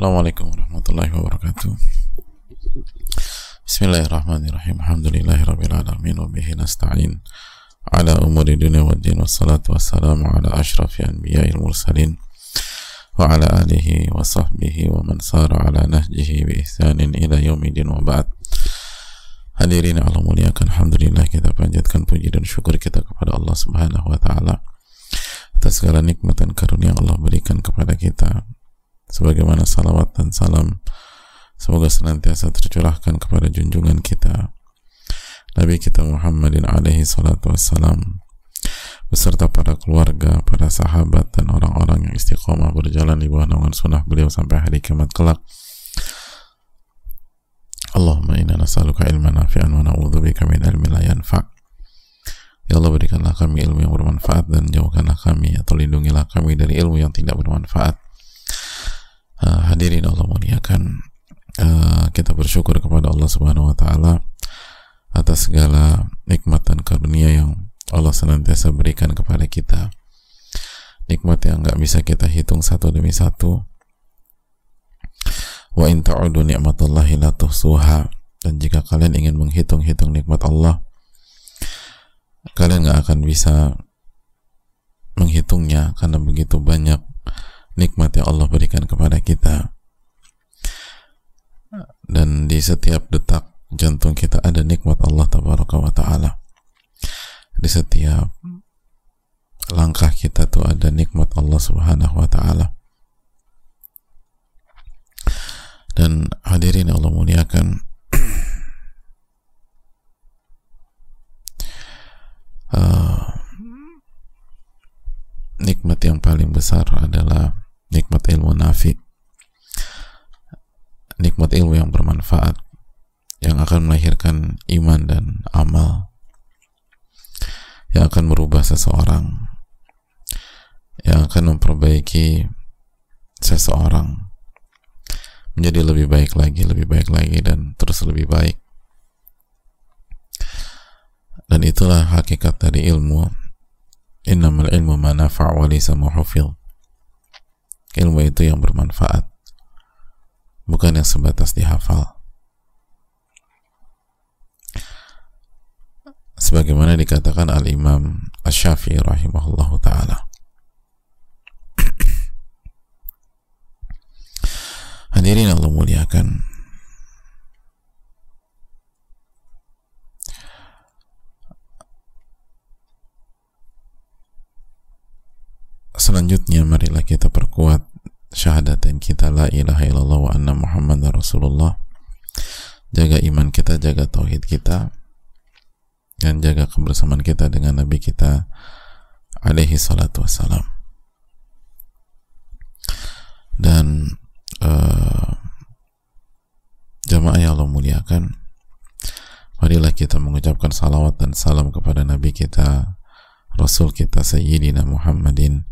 Assalamualaikum warahmatullahi wabarakatuh. Bismillahirrahmanirrahim. Alhamdulillahirabbil alamin wa bihi nasta'in ala umuri dunya waddin, wassalatu wassalamu ala asyrafil anbiya'il mursalin wa ala alihi wa sahbihi wa man sara ala nahjihi bi ihsanin ila yaumidin wa ba'd. Hadirin Allah muliakan, alhamdulillah kita panjatkan puji dan syukur kita kepada Allah Subhanahu wa taala atas segala nikmat dan karunia yang Allah berikan kepada kita. Sebagaimana salawat dan salam semoga senantiasa tercurahkan kepada junjungan kita Nabi kita Muhammadin alaihi salatu wassalam beserta para keluarga, para sahabat dan orang-orang yang istiqomah berjalan di bawah naungan sunnah beliau sampai hari kiamat kelak. Allahumma inna nas'aluka ilman nafi'an wa na'udzubika min ilmin la yanfa'. Ya Allah, berikanlah kami ilmu yang bermanfaat dan jauhkanlah kami atau lindungilah kami dari ilmu yang tidak bermanfaat. Hadirin Allah muliakan, kita bersyukur kepada Allah Subhanahu wa taala atas segala nikmat dan karunia yang Allah senantiasa berikan kepada kita. Nikmat yang enggak bisa kita hitung satu demi satu. Wa in ta'udu ni'matallahi la tuhsuha. Dan jika kalian ingin menghitung-hitung nikmat Allah, kalian enggak akan bisa menghitungnya karena begitu banyak nikmat yang Allah berikan kepada kita. Dan di setiap detak jantung kita ada nikmat Allah tabaraka wa ta'ala. Di setiap langkah kita tuh ada nikmat Allah subhanahu wa ta'ala. Dan hadirin Allah muliakan, nikmat yang paling besar adalah nikmat ilmu nafi, nikmat ilmu yang bermanfaat yang akan melahirkan iman dan amal, yang akan merubah seseorang, yang akan memperbaiki seseorang menjadi lebih baik lagi dan terus lebih baik. Dan itulah hakikat dari ilmu. Innamal ilmu ma nafa' wa laysa ma hufidh. Ilmu itu yang bermanfaat, bukan yang sebatas dihafal. Sebagaimana dikatakan Al-Imam Asy-Syafi'i rahimahullahu ta'ala. Hadirin Allah muliakan, selanjutnya marilah kita perkuat syahadatain kita la ilaha illallah wa anna muhammadar rasulullah. Jaga iman kita, jaga tauhid kita, dan jaga kebersamaan kita dengan Nabi kita alaihi salatu wassalam. Dan jamaah yang Allah muliakan, marilah kita mengucapkan salawat dan salam kepada Nabi kita, Rasul kita Sayyidina Muhammadin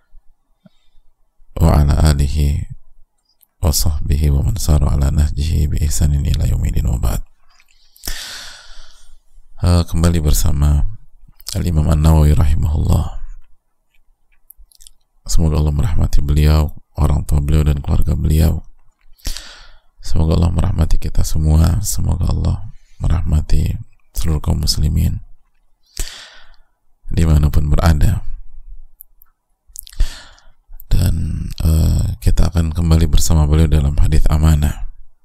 wa ala alihi wa sahbihi wa man sara ala nahjihi bi ihsanin ila yaumidin wa ba'd. Kembali bersama Al-Imam An-Nawawi rahimahullah. Semoga Allah merahmati beliau, orang tua beliau dan keluarga beliau. Semoga Allah merahmati kita semua. Semoga Allah merahmati seluruh kaum muslimin dimanapun berada. Dan kita akan kembali bersama beliau dalam hadis amanah.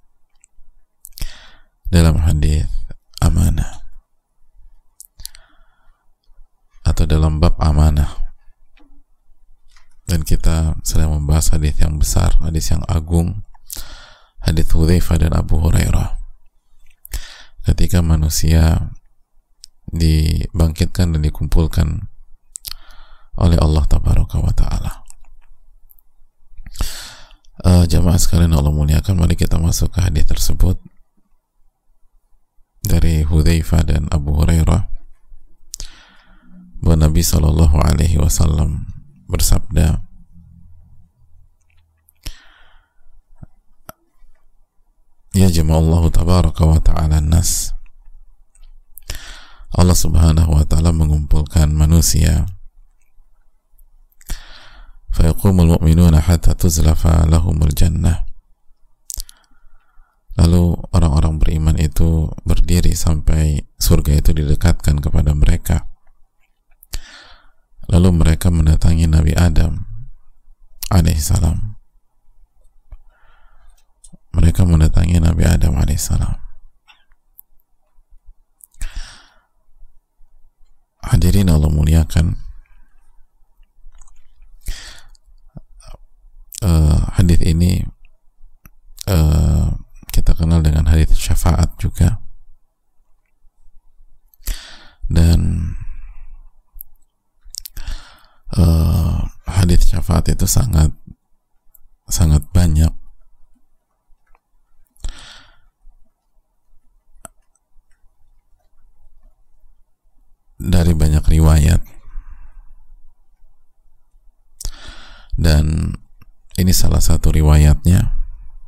Dalam hadis amanah atau dalam bab amanah. Dan kita sedang membahas hadis yang besar, hadis yang agung, hadis Hudzaifah dan Abu Hurairah. Ketika manusia dibangkitkan dan dikumpulkan oleh Allah tabaraka wa ta'ala. Jamaah sekalian Allah muliakan, mari kita masuk ke hadis tersebut dari Hudzaifah dan Abu Hurairah, bahwa Nabi sallallahu alaihi wasallam bersabda, ya jama'allahu tabaraka wa ta'ala nas. Allah subhanahu wa ta'ala mengumpulkan manusia فيقوم المؤمنون حتى تزلف لهم الجنة Lalu orang-orang beriman itu berdiri sampai surga itu didekatkan kepada mereka. Lalu mereka mendatangi Nabi Adam alaihissalam. Mereka mendatangi Nabi Adam alaihissalam. Hadirin Allah muliakan, hadis ini kita kenal dengan hadis syafaat juga, dan hadis syafaat itu sangat banyak. Dari banyak riwayat, dan ini salah satu riwayatnya.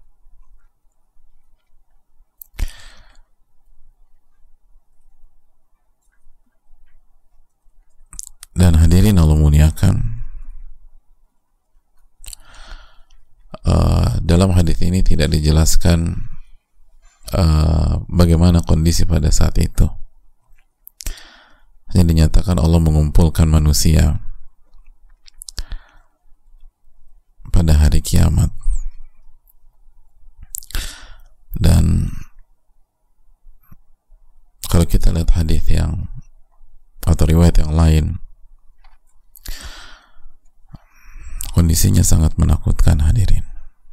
Dan hadirin Allah muliakan, dalam hadis ini tidak dijelaskan bagaimana kondisi pada saat itu. Hanya dinyatakan Allah mengumpulkan manusia pada hari kiamat. Dan kalau kita lihat hadis yang atau riwayat yang lain, kondisinya sangat menakutkan, hadirin.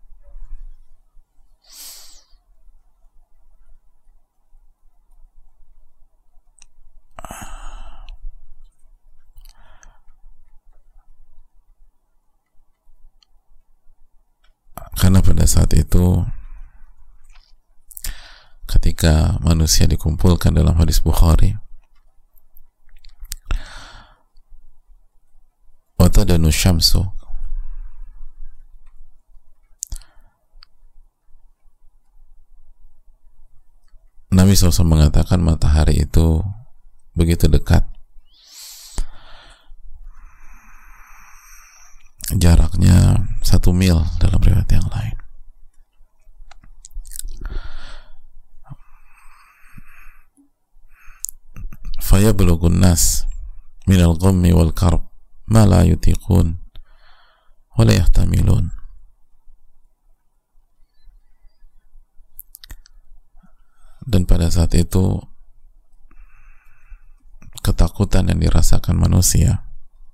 Karena pada saat itu, ketika manusia dikumpulkan dalam hadis Bukhari, watadanu syamsu, Nabi SAW mengatakan matahari itu begitu dekat, jaraknya 1 mil dalam riwayat yang lain. Fayablughu an-nas minal ghammi wal karb ma la yutiqun wa la yahtamilun. Dan pada saat itu ketakutan yang dirasakan manusia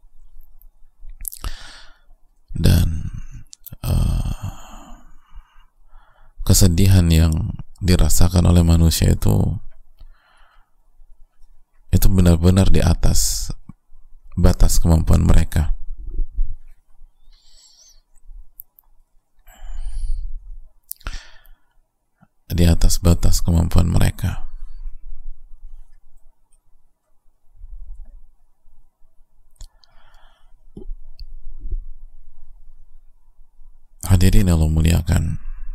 dan kesedihan yang dirasakan oleh manusia itu benar-benar di atas batas kemampuan mereka. Di atas batas kemampuan mereka. Hadirin Allah muliakan,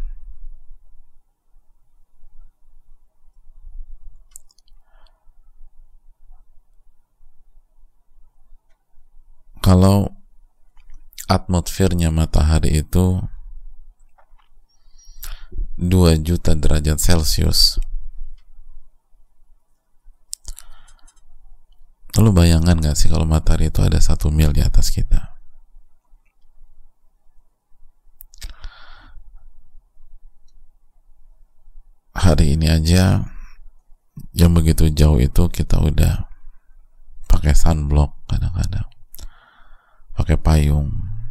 kalau atmosfernya matahari itu 2 juta derajat Celcius, lalu bayangkan gak sih kalau matahari itu ada 1 mil di atas kita? Hari ini aja yang begitu jauh itu kita udah pakai sunblock, kadang-kadang pakai payung,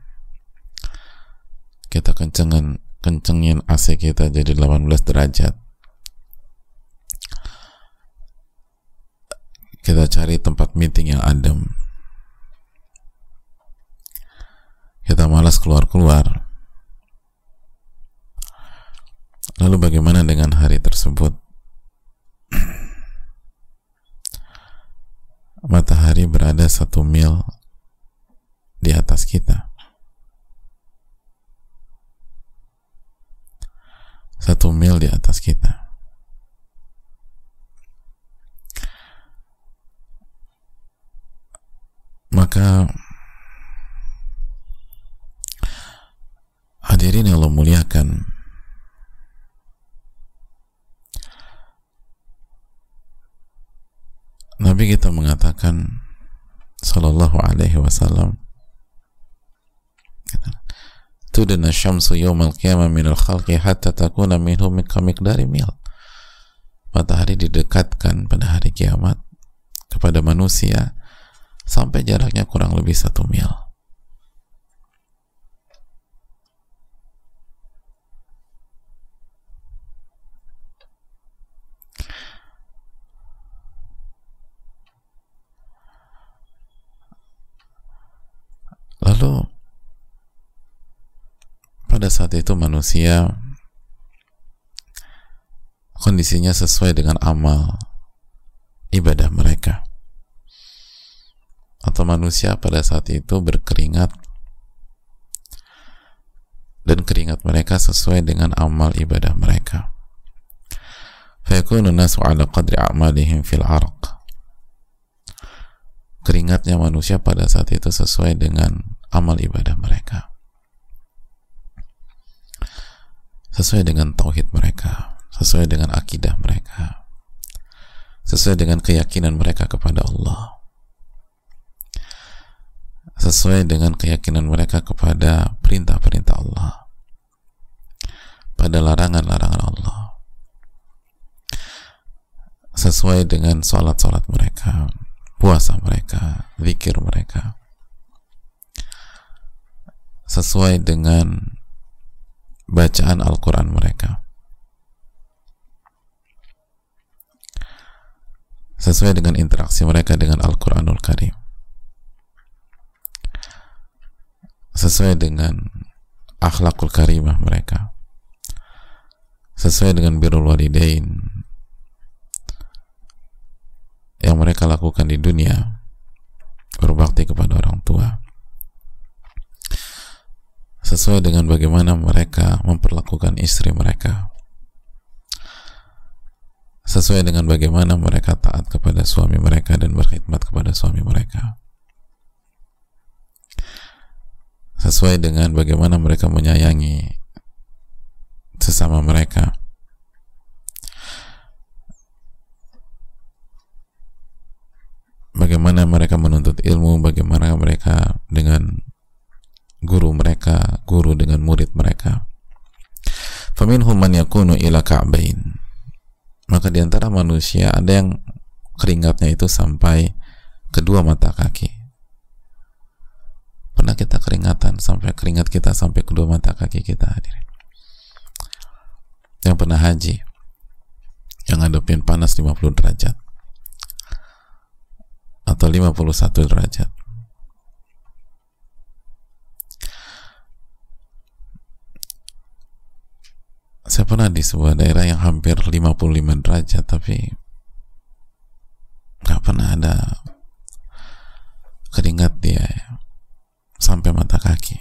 kita kencengin AC kita jadi 18 derajat, kita cari tempat meeting yang adem, kita malas keluar-keluar. Lalu bagaimana dengan hari tersebut? Matahari berada 1 mil di atas kita. 1 mil di atas kita. Maka hadirin yang Allah muliakan, Nabi kita mengatakan sallallahu alaihi wasallam, tudna syamsu yawmal qiyamah minal khalqi hatta takuna minhum kamiqdari mil. Matahari didekatkan pada hari kiamat kepada manusia sampai jaraknya kurang lebih 1 mil. Lalu pada saat itu manusia kondisinya sesuai dengan amal ibadah mereka, atau manusia pada saat itu berkeringat dan keringat mereka sesuai dengan amal ibadah mereka. Fayakunu nasu ala qadri a'malihim fil arq. Keringatnya manusia pada saat itu sesuai dengan amal ibadah mereka, sesuai dengan tauhid mereka, sesuai dengan akidah mereka, sesuai dengan keyakinan mereka kepada Allah, sesuai dengan keyakinan mereka kepada perintah-perintah Allah, pada larangan-larangan Allah, sesuai dengan salat-salat mereka, puasa mereka, zikir mereka, sesuai dengan bacaan Al-Quran mereka, sesuai dengan interaksi mereka dengan Al-Quranul Karim, sesuai dengan akhlakul karimah mereka, sesuai dengan birrul walidain yang mereka lakukan di dunia, berbakti kepada orang tua, sesuai dengan bagaimana mereka memperlakukan istri mereka, sesuai dengan bagaimana mereka taat kepada suami mereka dan berkhidmat kepada suami mereka, sesuai dengan bagaimana mereka menyayangi sesama mereka, bagaimana mereka menuntut ilmu, bagaimana mereka dengan guru mereka, guru dengan murid mereka. Faminhum man yakunu ila ka'bain. Maka di antara manusia ada yang keringatnya itu sampai kedua mata kaki. Pernah kita keringatan sampai keringat kita sampai kedua mata kaki kita, hadirin? Yang pernah haji, yang ngadepin panas 50 derajat atau 51 derajat. Saya pernah di sebuah daerah yang hampir 55 derajat, tapi nggak pernah ada keringat dia sampai mata kaki.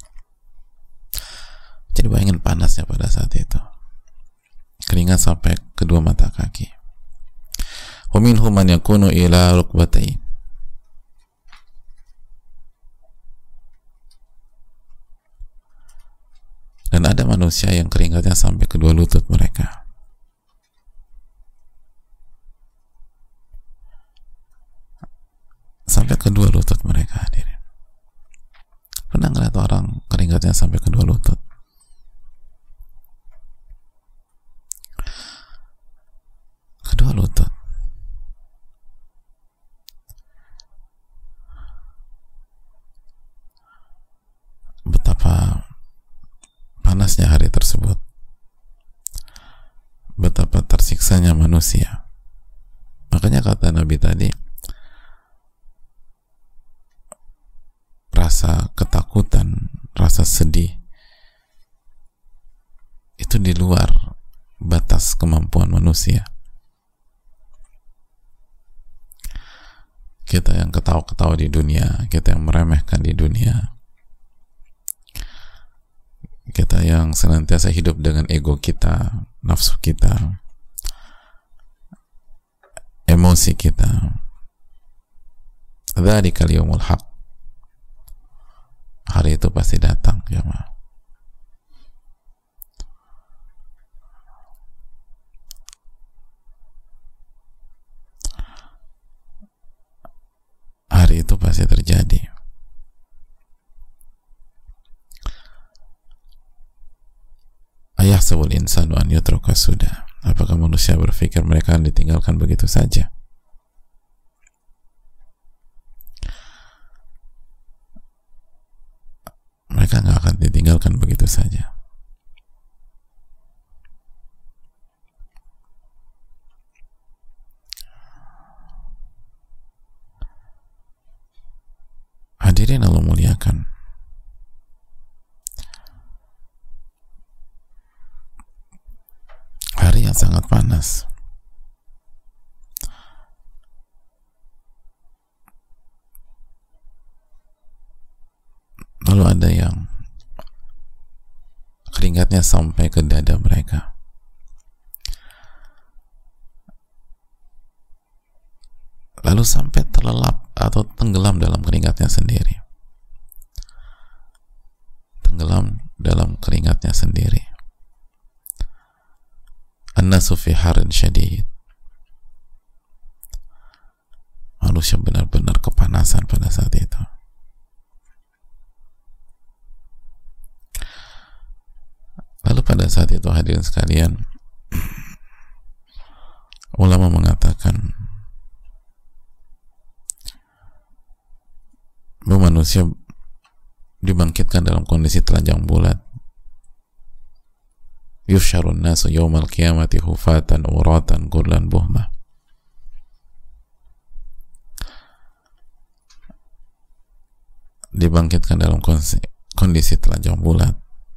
Jadi bayangin panasnya pada saat itu, keringat sampai kedua mata kaki. Wa minhum man yakunu ila rukbatain. Dan ada manusia yang keringatnya sampai kedua lutut mereka. Sampai kedua lutut mereka, hadirin. Pernah ngeliat orang keringatnya sampai kedua lutut? Kedua lutut. Betapa panasnya hari tersebut, betapa tersiksanya manusia. Makanya kata Nabi tadi, rasa ketakutan, rasa sedih itu di luar batas kemampuan manusia. Kita yang ketawa-ketawa di dunia, kita yang meremehkan di dunia, kita yang senantiasa hidup dengan ego kita, nafsu kita, emosi kita. Dzalikal yaumul haq. Hari itu pasti datang, jemaah. Ayahsabul insanu an yutraka sudah. Apakah manusia berpikir mereka akan ditinggalkan begitu saja? Mereka nggak akan ditinggalkan begitu saja. Hadirin Allah muliakan, hari yang sangat panas, lalu ada yang keringatnya sampai ke dada mereka, lalu sampai terlelap atau tenggelam dalam keringatnya sendiri, tenggelam dalam keringatnya sendiri. An-nasu fi harin syadid. Manusia benar-benar kepanasan pada saat itu. Lalu pada saat itu hadirin sekalian, ulama mengatakan bahwa manusia dibangkitkan dalam kondisi telanjang bulat. Yuhsyarun nasu yawmal qiyamati hufatan uratan ghurlan buhma. Dibangkitkan dalam kondisi telanjang bulat,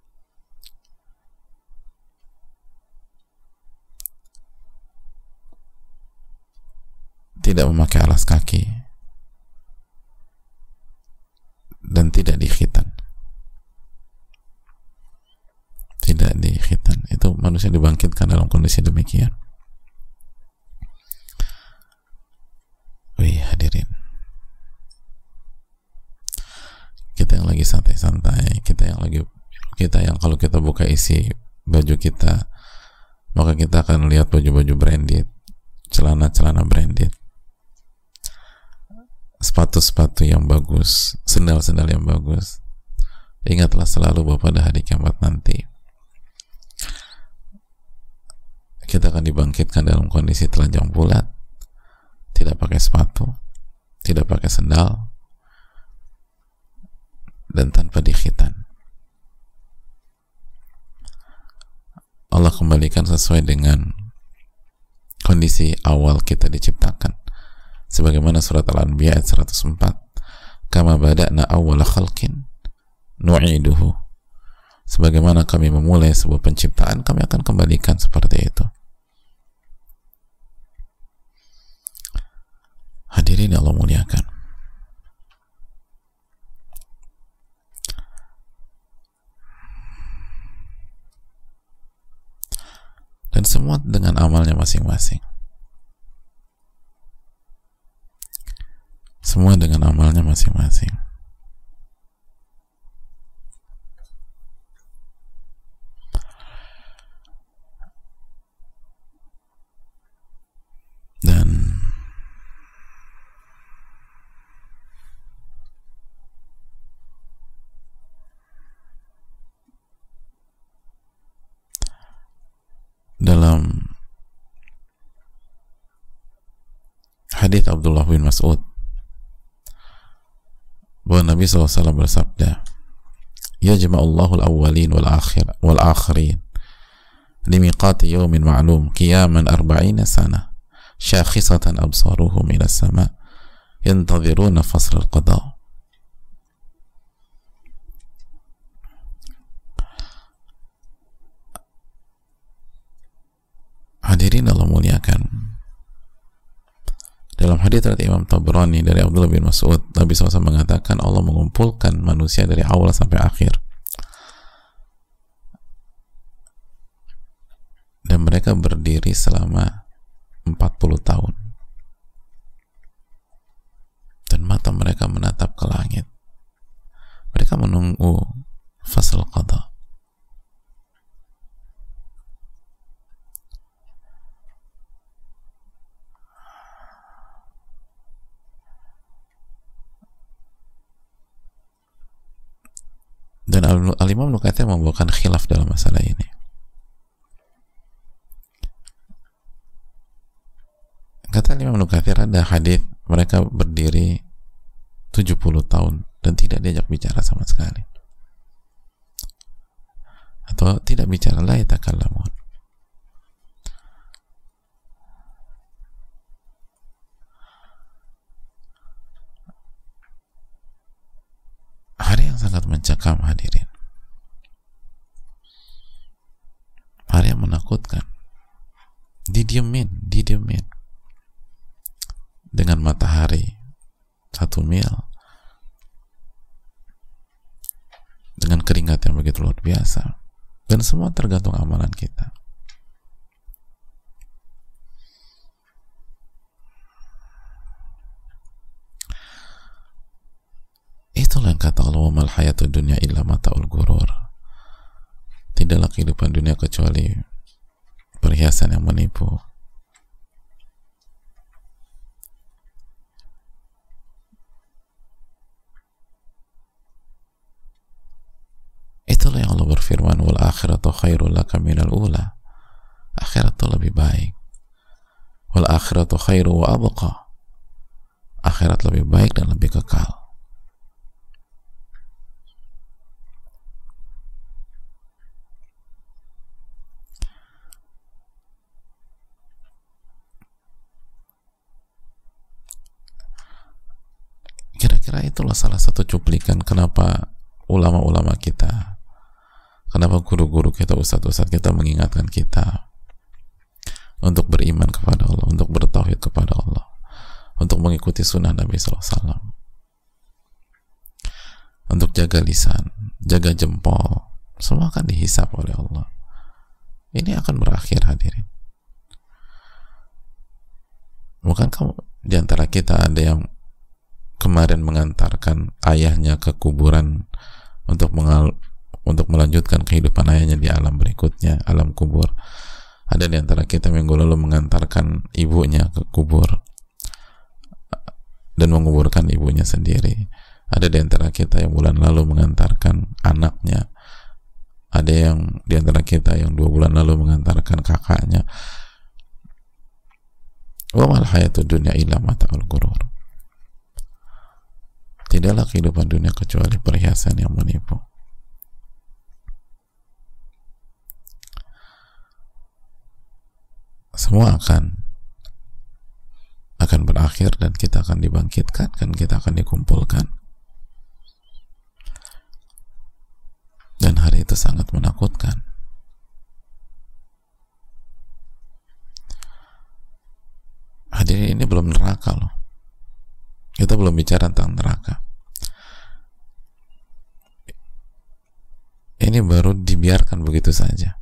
tidak memakai alas kaki, dan tidak dikhitan. Tidak dikhitan. Itu manusia dibangkitkan dalam kondisi demikian. Wih, hadirin, kita yang lagi santai-santai, kita yang kalau kita buka isi baju kita, maka kita akan lihat baju-baju branded, celana-celana branded, sepatu-sepatu yang bagus, sendal-sendal yang bagus. Ingatlah selalu bahwa pada hari kiamat nanti kita akan dibangkitkan dalam kondisi telanjang bulat, tidak pakai sepatu, tidak pakai sendal, dan tanpa dikhitan. Allah kembalikan sesuai dengan kondisi awal kita diciptakan, sebagaimana surat Al-Anbiya ayat 104, kama bada'na awwala khalqin nu'iduhu. Sebagaimana kami memulai sebuah penciptaan, kami akan kembalikan seperti itu. Hadirin Allah muliakan, dan semua dengan amalnya masing-masing. Semua dengan amalnya masing-masing. Dan dalam hadits Abdullah bin Mas'ud bahwa Nabi SAW bersabda, yajma'ullahu al-awwalin wal-akhirin limiqati yawmin ma'lum qiyaman 40 sana syakhisatan absaruhum ila sama yantadhiruna fasl al-qada. Hadirin Allah muliakan, dalam hadits dari Imam Tabrani dari Abdullah bin Mas'ud, Nabi SAW mengatakan Allah mengumpulkan manusia dari awal sampai akhir, dan mereka berdiri selama 40 tahun, dan mata mereka menatap ke langit. Mereka menunggu fasal qada. Dan Al-Imam Ibnu Katsir membawakan khilaf dalam masalah ini. Bahkan Imam Nukathir ada hadis mereka berdiri 70 tahun dan tidak diajak bicara sama sekali, atau tidak bicara, la yatakallamun. Hari yang sangat mencekam, hadirin. Hari yang menakutkan. Didiemin dengan matahari 1 mil, dengan keringat yang begitu luar biasa, dan semua tergantung amalan kita. Itulah yang kata Allah, wa mal hayatud dunya illa mata'ul ghurur. Tidaklah kehidupan dunia kecuali perhiasan yang menipu. Itulah yang Allah berfirman, wal akhiratu khairul laka minal ula. Akhirat itu lebih baik. Wal akhiratu khairu wa abqa. Akhirat lebih baik dan lebih kekal. Kira-kira itulah salah satu cuplikan kenapa ulama-ulama kita, kenapa guru-guru kita, ustadz-ustadz kita mengingatkan kita untuk beriman kepada Allah, untuk bertauhid kepada Allah, untuk mengikuti sunnah Nabi SAW, untuk jaga lisan, jaga jempol, semua akan dihisap oleh Allah. Ini akan berakhir, hadirin. Bukan kamu di antara kita ada yang kemarin mengantarkan ayahnya ke kuburan untuk melanjutkan kehidupan ayahnya di alam berikutnya, alam kubur. Ada di antara kita minggu lalu mengantarkan ibunya ke kubur dan menguburkan ibunya sendiri. Ada di antara kita yang bulan lalu mengantarkan anaknya. Ada yang di antara kita yang 2 bulan lalu mengantarkan kakaknya. Wa mal hayatud dunya illa mata'ul ghurur. Tidaklah kehidupan dunia kecuali perhiasan yang menipu. Semua akan berakhir dan kita akan dibangkitkan, dan kita akan dikumpulkan. Dan hari itu sangat menakutkan. Hadirin, ini belum neraka loh. Kita belum bicara tentang neraka. Ini baru dibiarkan begitu saja.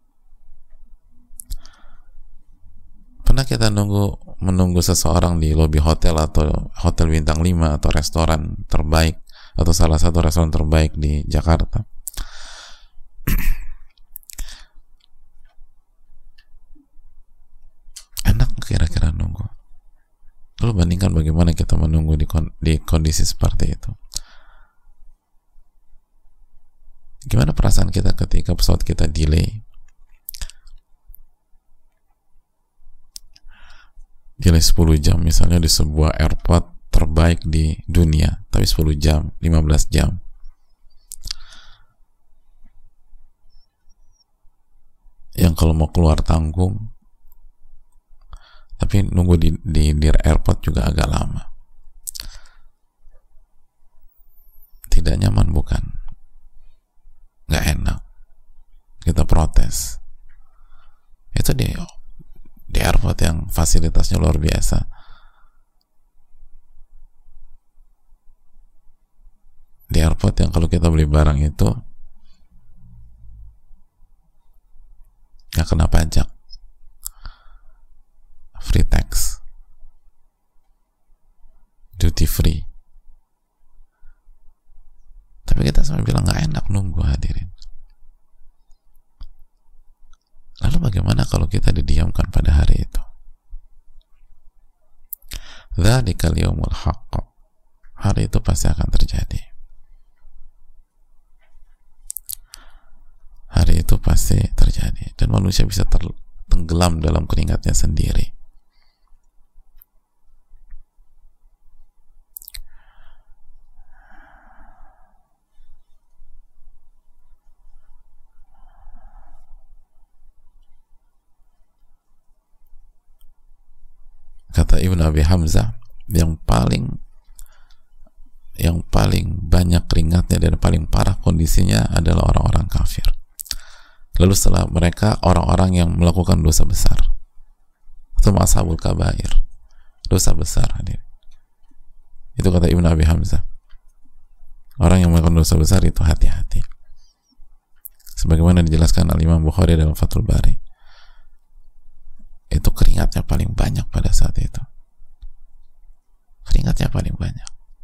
Pernah kita menunggu seseorang di lobi hotel atau hotel bintang 5 atau restoran terbaik atau salah satu restoran terbaik di Jakarta. Enak kira-kira nunggu? Lalu bandingkan bagaimana kita menunggu di kondisi seperti itu. Gimana perasaan kita ketika pesawat kita delay 10 jam misalnya di sebuah airport terbaik di dunia, tapi 10 jam, 15 jam. Yang kalau mau keluar tanggung, tapi nunggu di airport juga agak lama. Tidak nyaman, bukan? Nggak enak. Kita protes. Itu di airport yang fasilitasnya luar biasa. Di airport yang kalau kita beli barang itu nggak kena pajak, free tax, duty free. Tapi kita sampai bilang nggak enak nunggu, hadirin. Lalu bagaimana kalau kita didiamkan pada hari itu? Dzalikal yaumul haqq. Hari itu pasti akan terjadi. Hari itu pasti terjadi dan manusia bisa tenggelam dalam keringatnya sendiri. kata Ibnu Abi Hamzah, yang paling banyak keringatnya dan paling parah kondisinya adalah orang-orang kafir. Lalu setelah mereka orang-orang yang melakukan dosa besar, itu ashabul kabair, dosa besar. Itu kata Ibnu Abi Hamzah, orang yang melakukan dosa besar itu hati-hati, sebagaimana dijelaskan Al-Imam Bukhari dalam Fathul Bari. Itu keringatnya paling banyak pada saat itu, keringatnya paling banyak,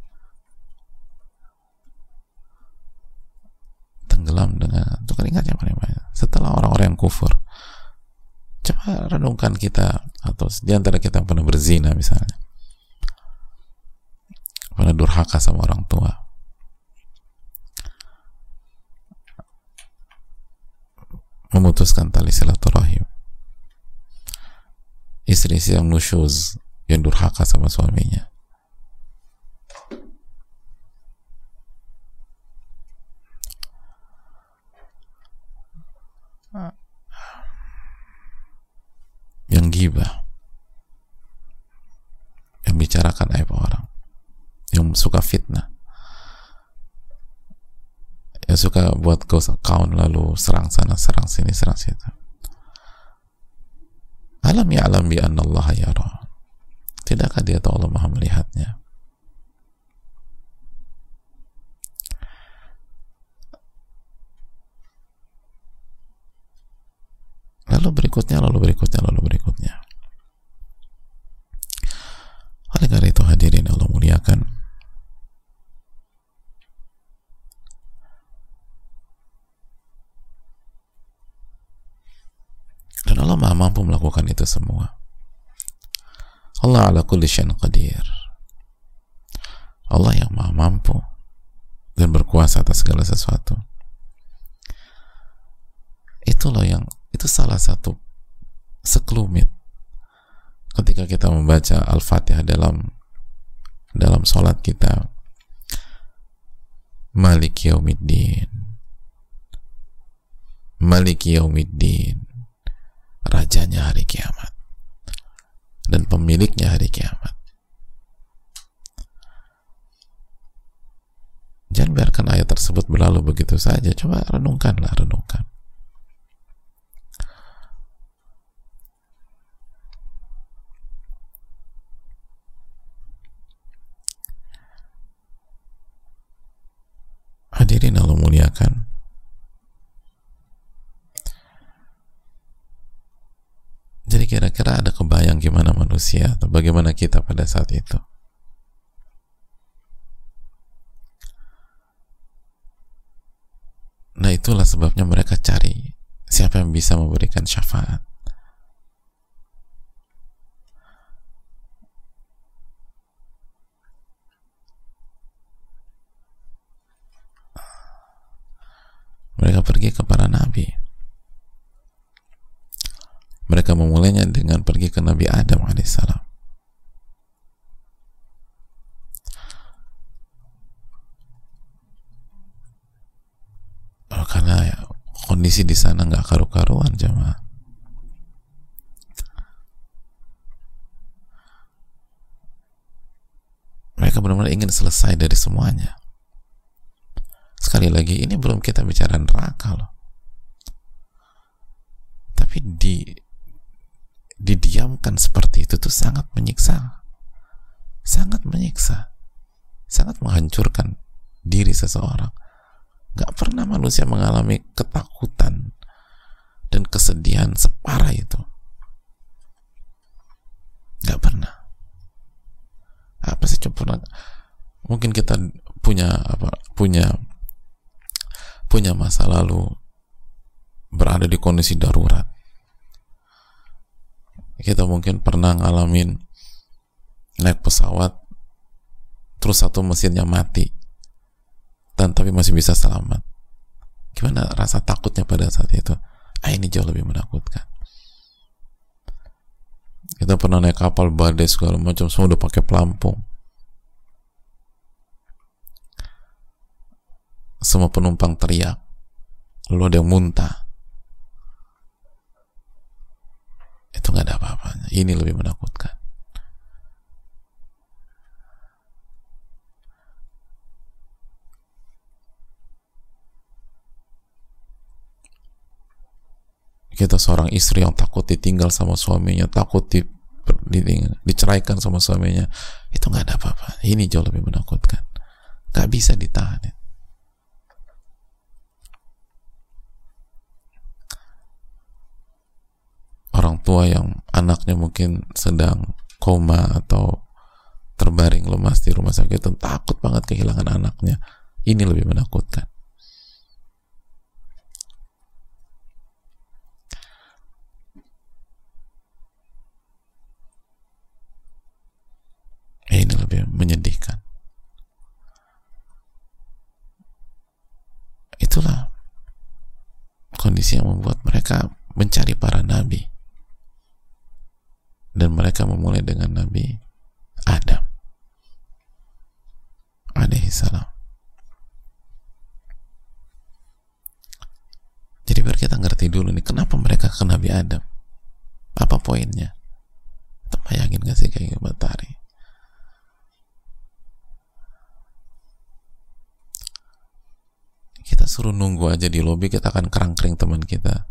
tenggelam dengan itu, keringatnya paling banyak setelah orang-orang yang kufur. Coba renungkan kita, atau di antara kita yang pernah berzina misalnya, pernah durhaka sama orang tua, memutuskan tali silaturahim, istri-istri yang nusyuz, yang durhaka sama suaminya, yang ghibah, yang bicarakan aib orang, yang suka fitnah, yang suka buat ghost account lalu serang sana, serang sini, serang situ. Alam ya'lam bi anna Allah yara. Tidakkah dia tahu Allah Maha melihatnya? Lalu berikutnya. Oleh karena itu hadirin Allah muliakan, dan Allah Maha mampu melakukan itu semua. Allah ala kulli syai'in qadir. Allah yang Maha mampu dan berkuasa atas segala sesuatu. Itu salah satu sekelumit ketika kita membaca Al-Fatihah dalam sholat kita. Maliki yaumiddin, Maliki yaumiddin, rajanya hari kiamat dan pemiliknya hari kiamat. Jangan biarkan ayat tersebut berlalu begitu saja. Coba renungkan. Hadirin Allah muliakan, jadi kira-kira ada kebayang gimana manusia atau bagaimana kita pada saat itu? Nah, itulah sebabnya mereka cari siapa yang bisa memberikan syafaat. Mereka pergi ke para nabi. Mereka memulainya dengan pergi ke Nabi Adam alaihissalam. Karena kondisi di sana nggak karu-karuan jemaah. Mereka benar-benar ingin selesai dari semuanya. Sekali lagi, ini belum kita bicara neraka loh. Tapi didiamkan seperti itu tuh sangat menyiksa. Sangat menghancurkan diri seseorang. Gak pernah manusia mengalami ketakutan dan kesedihan separah itu. Gak pernah. Apa sih pernah? Mungkin kita punya masa lalu berada di kondisi darurat. Kita mungkin pernah ngalamin naik pesawat terus satu mesinnya mati tapi masih bisa selamat. Gimana rasa takutnya pada saat itu? Ini jauh lebih menakutkan. Kita pernah naik kapal badai segala macam, semua udah pakai pelampung, semua penumpang teriak, lalu ada yang muntah. Itu nggak ada apa-apanya. Ini lebih menakutkan. Kita seorang istri yang takut ditinggal sama suaminya, takut diceraikan sama suaminya, itu nggak ada apa-apa. Ini jauh lebih menakutkan. Nggak bisa ditahan. Orang tua yang anaknya mungkin sedang koma atau terbaring lemas di rumah sakit, itu takut banget kehilangan anaknya. Ini lebih menakutkan. Ini lebih menyedihkan. Itulah kondisi yang membuat mereka mencari para nabi, dan mereka memulai dengan Nabi Adam alaihi salam. Jadi biar kita ngerti dulu nih, kenapa mereka ke Nabi Adam, apa poinnya. Bayangin gak sih kayak matahari. Kita suruh nunggu aja di lobi, kita akan kerang-kering teman kita.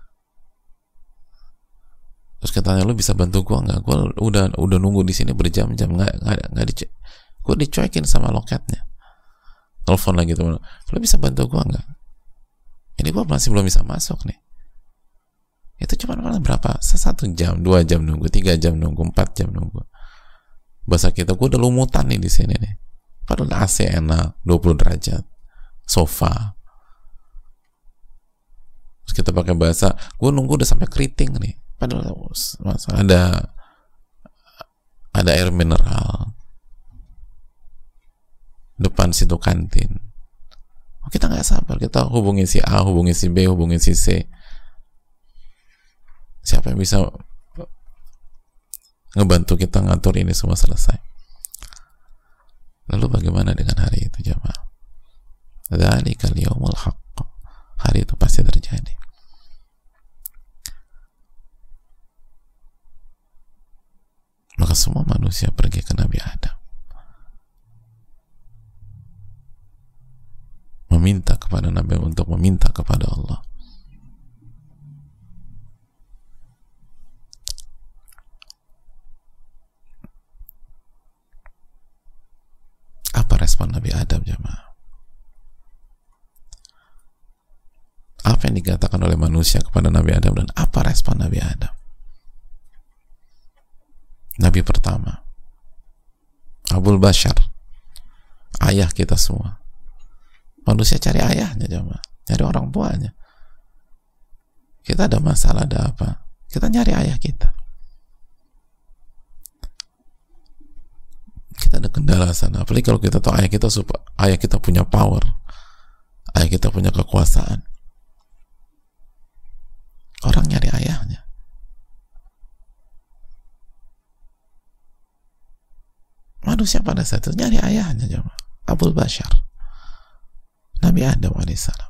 Terus kita tanya, lu bisa bantu gua nggak? Gua udah nunggu di sini berjam-jam, nggak dicek. Gua dicuekin sama loketnya. Telepon lagi teman, lu bisa bantu gua nggak? Ini gua masih belum bisa masuk nih. Itu cuma malah berapa? 1 jam, 2 jam nunggu, 3 jam nunggu, 4 jam nunggu. Bahasa kita, gua udah lumutan nih di sini nih. Padahal AC enak, 20 derajat. Sofa. Terus kita pakai bahasa, gue nunggu udah sampai keriting nih, padahal ada air mineral depan situ kantin. Kita nggak sabar, kita hubungi si A, hubungi si B, hubungi si C. Siapa yang bisa ngebantu kita ngatur ini semua selesai? Lalu bagaimana dengan hari itu, jamaah? Dzalikal yaumul haqq. Hari itu pasti terjadi. Maka semua manusia pergi ke Nabi Adam, meminta kepada Nabi untuk meminta kepada Allah. Apa respon Nabi Adam, jemaah? Apa yang dikatakan oleh manusia kepada Nabi Adam, dan apa respon Nabi Adam? Nabi pertama, Abul Bashar, ayah kita semua. Manusia cari ayahnya, jemaah, cari orang tuanya. Kita ada masalah, ada apa, kita nyari ayah kita. Kita ada kendala sana, apalagi kalau kita tahu ayah kita punya power, ayah kita punya kekuasaan. Orang nyari ayahnya. Manusia pada saat itu nyari ayahnya, jemaah. Abul Bashar, Nabi Adam alaihissalam.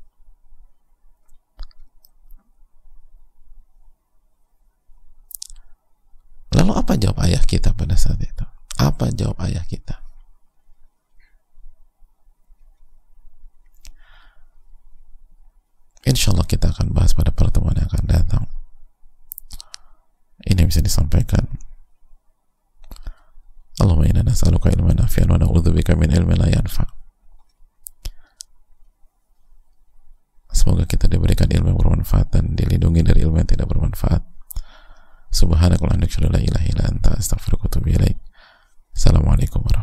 Lalu apa jawab ayah kita pada saat itu? Apa jawab ayah kita? Insya Allah kita akan bahas pada pertemuan yang akan datang. Ini bisa disampaikan. Allahumma inna nas'aluka ilman nafi'an wa na'udzubika min ilmin la yanfa'. Semoga kita diberikan ilmu yang bermanfaat dan dilindungi dari ilmu yang tidak bermanfaat. Subhanakallahumma wa bihamdika, la ilaha illa anta, astaghfiruka wa atubu ilaik. Assalamualaikum warahmatullahi wabarakatuh.